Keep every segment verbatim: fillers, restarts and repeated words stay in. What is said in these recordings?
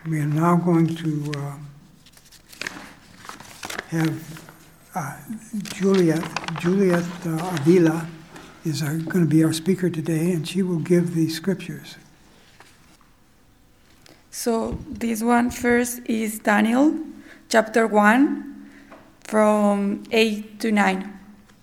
We are now going to uh, have uh, Juliet, Juliet uh, Avila is our, going to be our speaker today, and she will give the scriptures. So this one first is Daniel, chapter one, from eight to nine.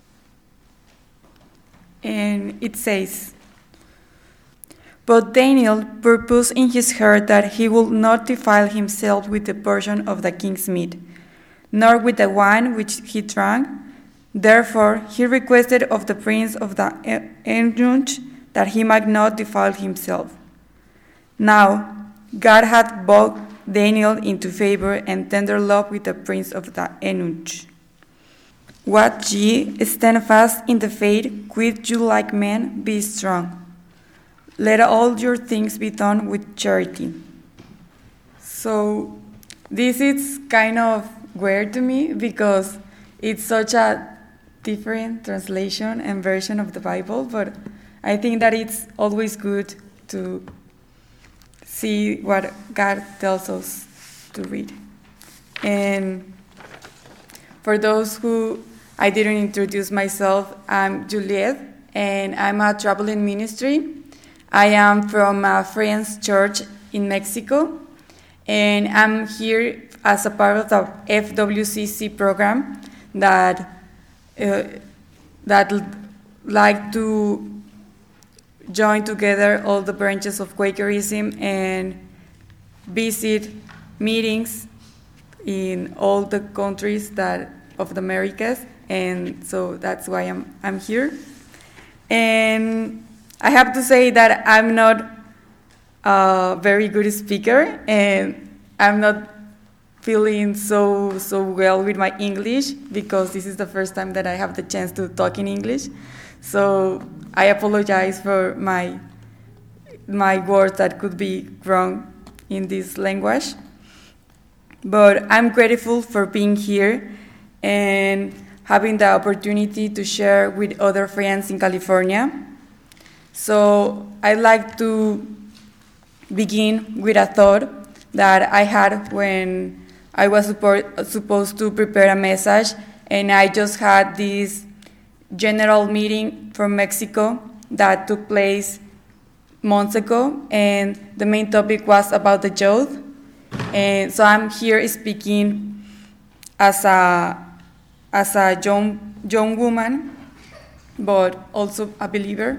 And it says, "But Daniel purposed in his heart that he would not defile himself with the portion of the king's meat, nor with the wine which he drank. Therefore he requested of the prince of the eunuchs that he might not defile himself. Now God had brought Daniel into favor and tender love with the prince of the eunuchs. What ye, stand fast in the faith, quit you like men, be strong. Let all your things be done with charity." So this is kind of weird to me because it's such a different translation and version of the Bible, but I think that it's always good to see what God tells us to read. And for those who I didn't introduce myself, I'm Juliet, and I'm a traveling ministry. I am from a Friends Church in Mexico, and I'm here as a part of the F W C C program that uh, that like to join together all the branches of Quakerism and visit meetings in all the countries that of the Americas, and so that's why I'm I'm here. And I have to say that I'm not a very good speaker, and I'm not feeling so so well with my English because this is the first time that I have the chance to talk in English. So I apologize for my my words that could be wrong in this language. But I'm grateful for being here and having the opportunity to share with other friends in California. So I'd like to begin with a thought that I had when I was support, supposed to prepare a message, and I just had this general meeting from Mexico that took place months ago, and the main topic was about the youth. And so I'm here speaking as a as a young young woman, but also a believer.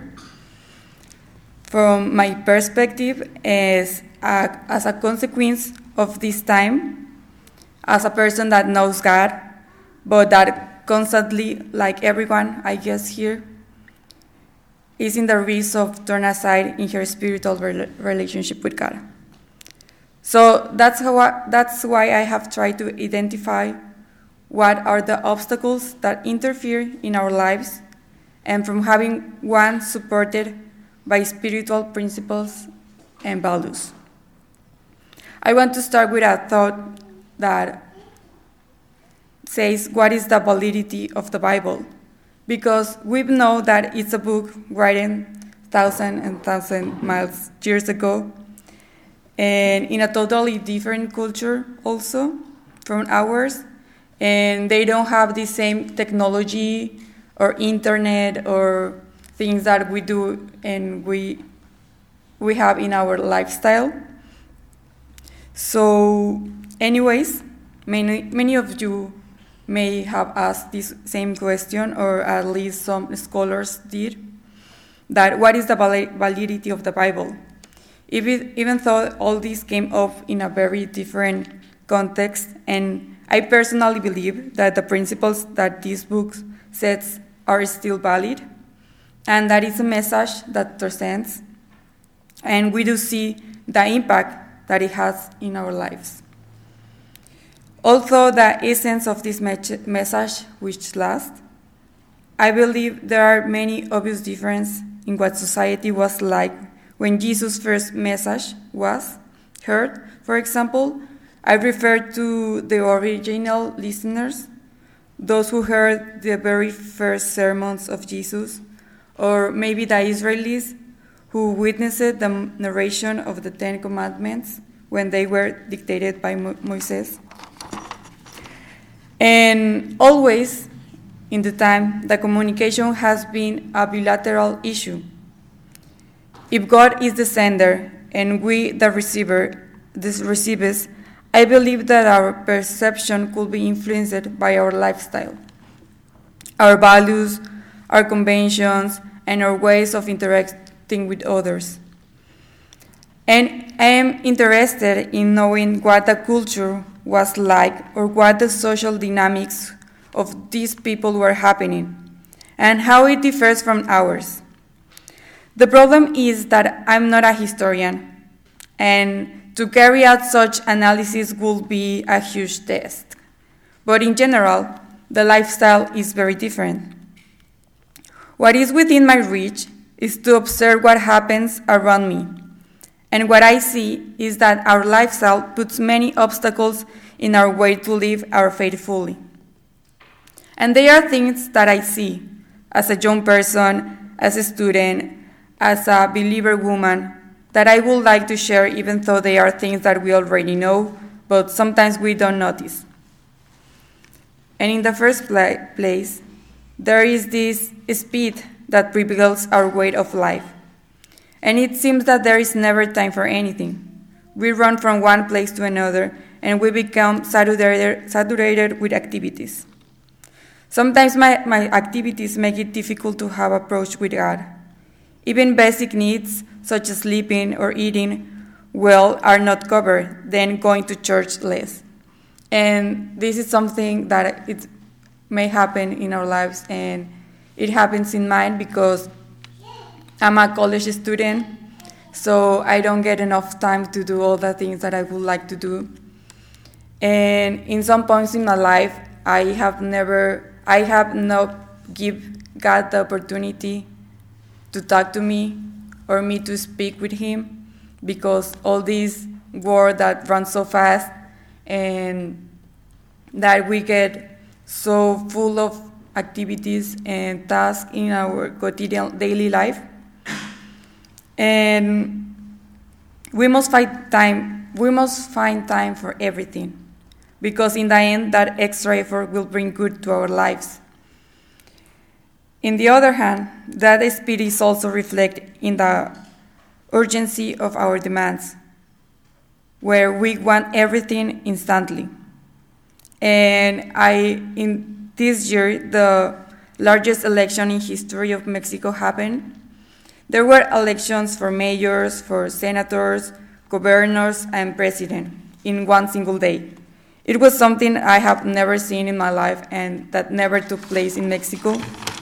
From my perspective, as a, as a consequence of this time, as a person that knows God, but that constantly, like everyone, I guess here, is in the risk of turn aside in her spiritual re- relationship with God. So that's how I, that's why I have tried to identify what are the obstacles that interfere in our lives, and from having one supported by spiritual principles and values. I want to start with a thought that says, what is the validity of the Bible? Because we know that it's a book written thousand and thousand miles years ago, and in a totally different culture also from ours, and they don't have the same technology or internet or things that we do and we we have in our lifestyle. So anyways, many many of you may have asked this same question, or at least some scholars did, that what is the validity of the Bible? Even, even though all this came up in a very different context, and I personally believe that the principles that this book sets are still valid, and that is a message that transcends, and we do see the impact that it has in our lives. Although the essence of this me- message which lasts, I believe there are many obvious differences in what society was like when Jesus' first message was heard. For example, I refer to the original listeners, those who heard the very first sermons of Jesus, or maybe the Israelis who witnessed the narration of the Ten Commandments when they were dictated by Mo- Moses. And always, in the time, the communication has been a bilateral issue. If God is the sender and we the receiver, the receivers, I believe that our perception could be influenced by our lifestyle, our values, our conventions, and our ways of interacting with others. And I am interested in knowing what the culture was like or what the social dynamics of these people were happening and how it differs from ours. The problem is that I'm not a historian, and to carry out such analysis would be a huge task. But in general, the lifestyle is very different. What is within my reach is to observe what happens around me. And what I see is that our lifestyle puts many obstacles in our way to live our faith fully. And they are things that I see as a young person, as a student, as a believer woman, that I would like to share, even though they are things that we already know, but sometimes we don't notice. And in the first pla- place, there is this speed that reveals our way of life. And it seems that there is never time for anything. We run from one place to another, and we become saturated, saturated with activities. Sometimes my, my activities make it difficult to have approach with God. Even basic needs, such as sleeping or eating well, are not covered, then going to church less. And this is something that it may happen in our lives, and it happens in mine because I'm a college student, so I don't get enough time to do all the things that I would like to do. And in some points in my life, I have never, I have not give God the opportunity to talk to me or me to speak with him, because all this world that runs so fast and that we get so full of activities and tasks in our quotidian daily life. And we must find time, we must find time for everything, because in the end, that extra effort will bring good to our lives. On the other hand, that speed is also reflected in the urgency of our demands, where we want everything instantly. And I, in this year, the largest election in history of Mexico happened. There were elections for mayors, for senators, governors, and president in one single day. It was something I have never seen in my life and that never took place in Mexico.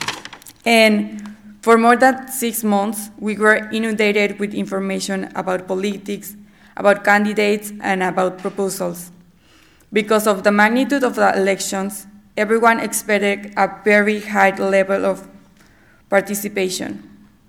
And for more than six months, we were inundated with information about politics, about candidates, and about proposals. Because of the magnitude of the elections, everyone expected a very high level of participation.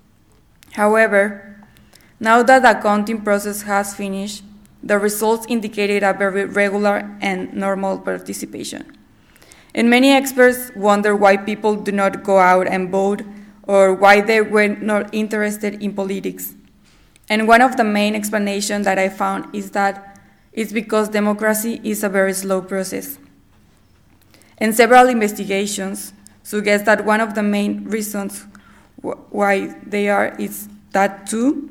However, now that the counting process has finished, the results indicated a very regular and normal participation. And many experts wonder why people do not go out and vote, or why they were not interested in politics. And one of the main explanations that I found is that it's because democracy is a very slow process. And several investigations suggest that one of the main reasons wh- why they are is that too,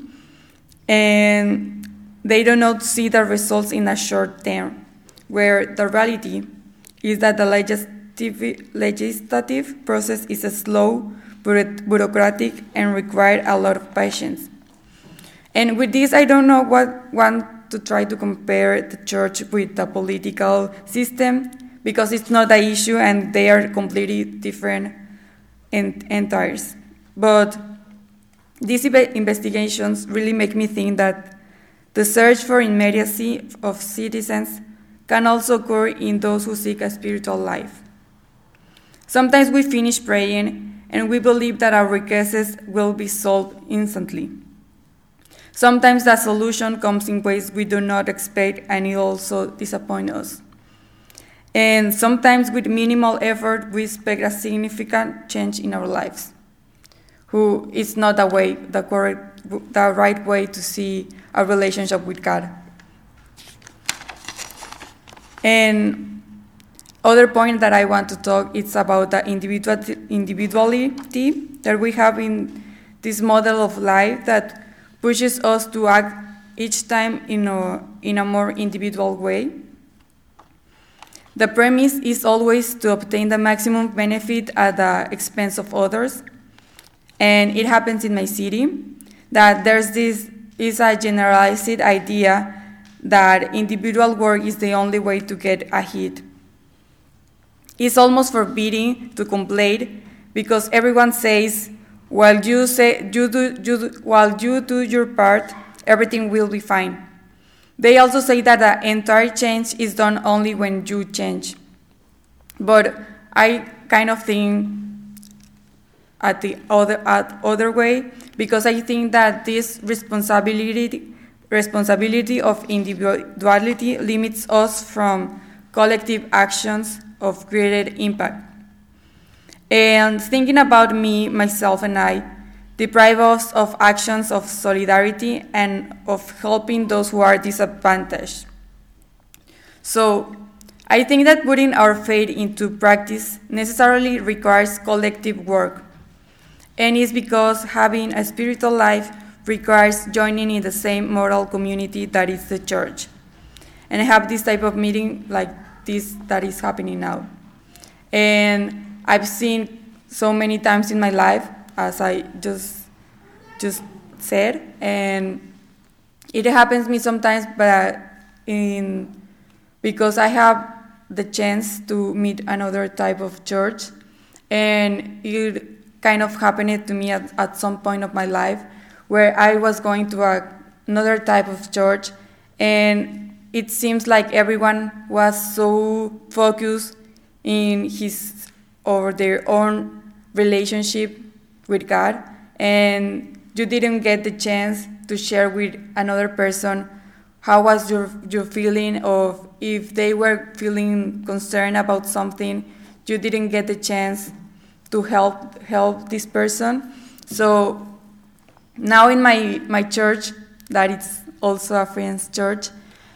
and they do not see the results in a short term, where the reality is that the legislative, legislative process is a slow, bureaucratic, and require a lot of patience. And with this, I don't know what want to try to compare the church with the political system, because it's not the issue and they are completely different entities. But these investigations really make me think that the search for immediacy of citizens can also occur in those who seek a spiritual life. Sometimes we finish praying and we believe that our requests will be solved instantly. Sometimes the solution comes in ways we do not expect, and it also disappoints us. And sometimes with minimal effort, we expect a significant change in our lives, who is not the way, the correct, the right way to see a relationship with God. And other point that I want to talk is about the individual individuality that we have in this model of life that pushes us to act each time in a, in a more individual way. The premise is always to obtain the maximum benefit at the expense of others. And it happens in my city that there's this is a generalized idea that individual work is the only way to get ahead. It's almost forbidding to complain because everyone says, while you say you do, you do while you do your part, everything will be fine. They also say that the entire change is done only when you change. But I kind of think at the other at other way, because I think that this responsibility responsibility of individuality limits us from collective actions of created impact. And thinking about me, myself, and I deprive us of actions of solidarity and of helping those who are disadvantaged. So I think that putting our faith into practice necessarily requires collective work. And it's because having a spiritual life requires joining in the same moral community that is the church. And I have this type of meeting like this that is happening now. And I've seen so many times in my life, as I just just said, and it happens to me sometimes, but in because I have the chance to meet another type of church, and it kind of happened to me at, at some point of my life where I was going to a, another type of church, and it seems like everyone was so focused in his or their own relationship with God, and you didn't get the chance to share with another person how was your your feeling, of if they were feeling concerned about something, you didn't get the chance to help help this person. So now in my, my church, that it's also a friend's church,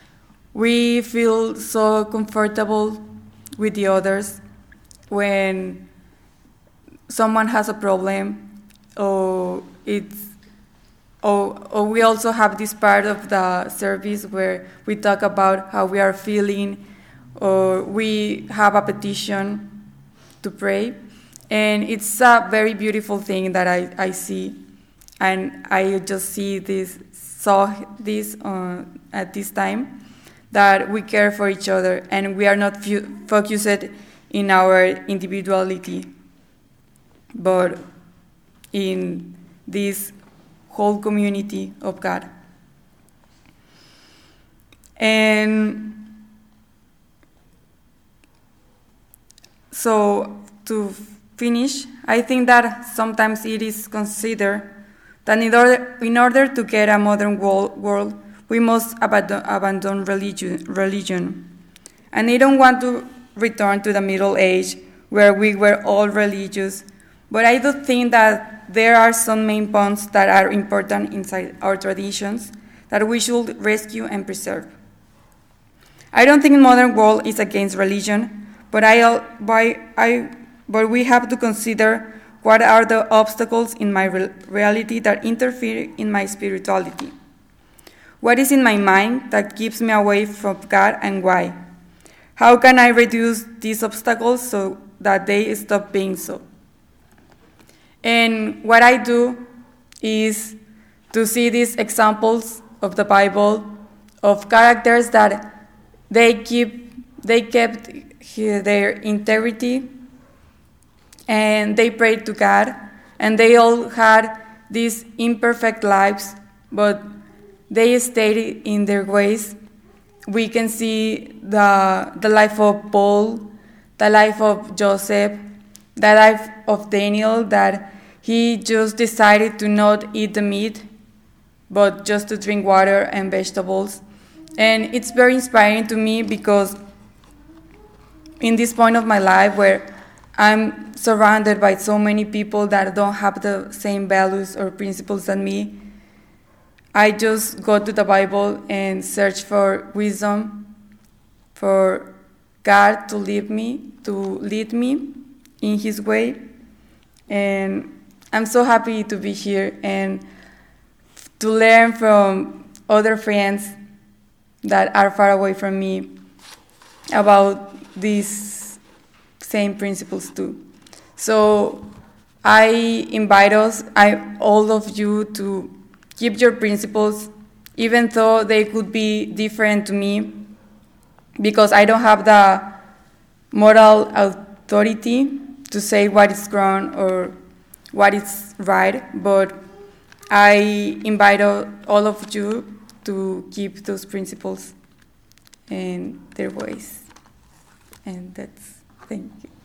we feel so comfortable with the others when someone has a problem, or it's or, or we also have this part of the service where we talk about how we are feeling, or we have a petition to pray, and it's a very beautiful thing that I, I see, and I just see this saw this uh, at this time, that we care for each other and we are not fu- focused in our individuality, but in this whole community of God. And so to finish, I think that sometimes it is considered that in order, in order to get a modern world, world we must abandon, abandon religion, religion. And I don't want to return to the Middle Age where we were all religious, but I do think that there are some main points that are important inside our traditions that we should rescue and preserve. I don't think the modern world is against religion, but I, by, I, but we have to consider what are the obstacles in my re- reality that interfere in my spirituality. What is in my mind that keeps me away from God, and why? How can I reduce these obstacles so that they stop being so? And what I do is to see these examples of the Bible of characters that they keep they kept their integrity and they prayed to God, and they all had these imperfect lives, but they stayed in their ways. We can see the the life of Paul, the life of Joseph, the life of Daniel, that he just decided to not eat the meat, but just to drink water and vegetables. And it's very inspiring to me because in this point of my life where I'm surrounded by so many people that don't have the same values or principles than me, I just go to the Bible and search for wisdom, for God to lead me, to lead me in His way. And I'm so happy to be here and to learn from other friends that are far away from me about these same principles too. So I invite us, I, all of you, to keep your principles, even though they could be different to me, because I don't have the moral authority to say what is wrong or what is right, but I invite all of you to keep those principles and their ways. And that's, thank you.